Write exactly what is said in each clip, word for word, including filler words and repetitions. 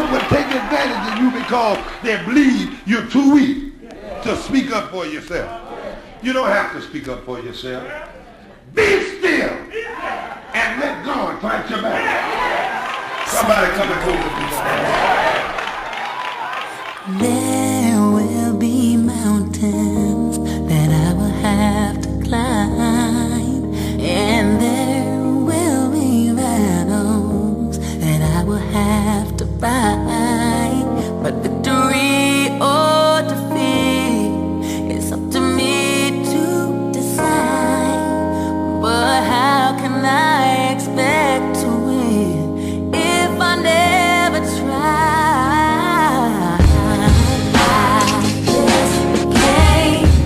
will take advantage of you because they believe you're too weak to speak up for yourself. You don't have to speak up for yourself. Be still and let God fight your battle. Somebody come and hold the people. There will be mountains that I will have to climb, and there will be battles that I will have to fight. But victory or defeat, it's up to me to decide. But how can I expect to win if I never try? I just can't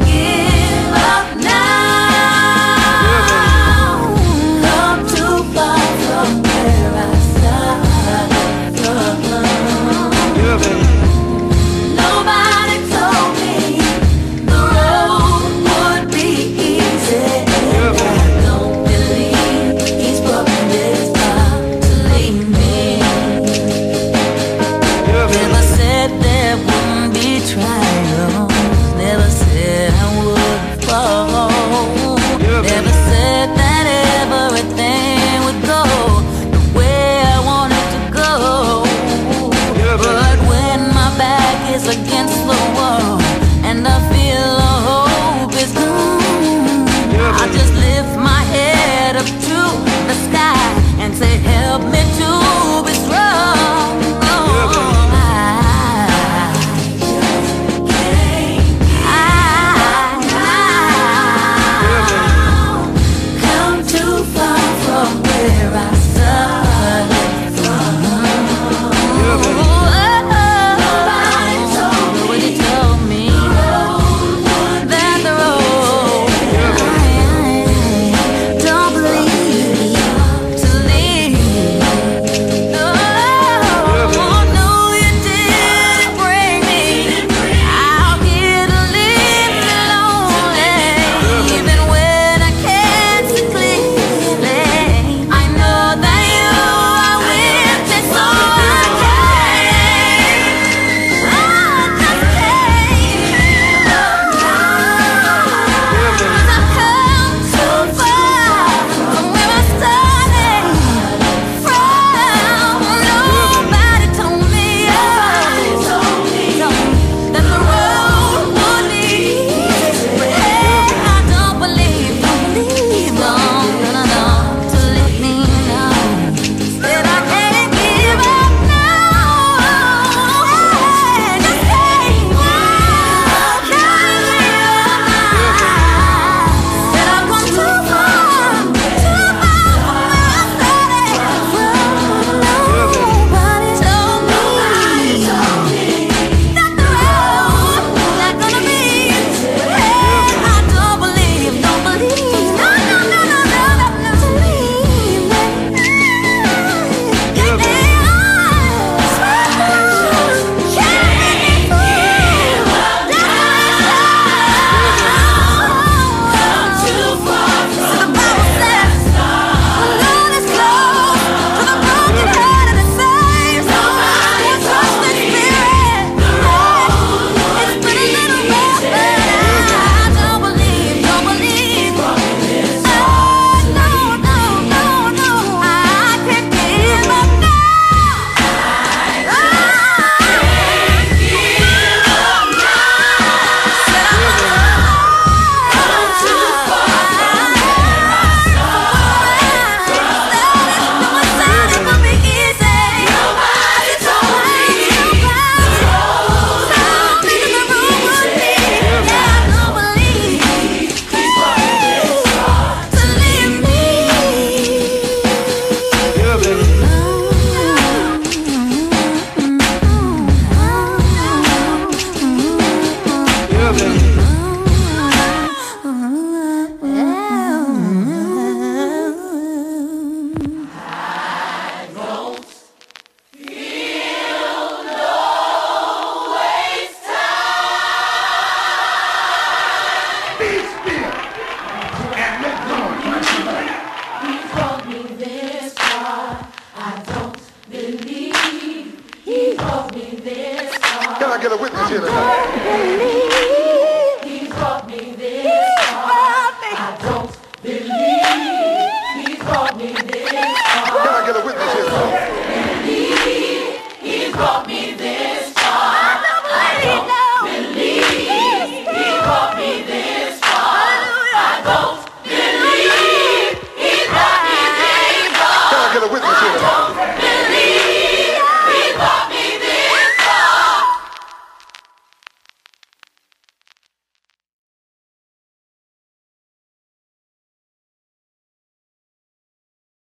get a witness here tonight.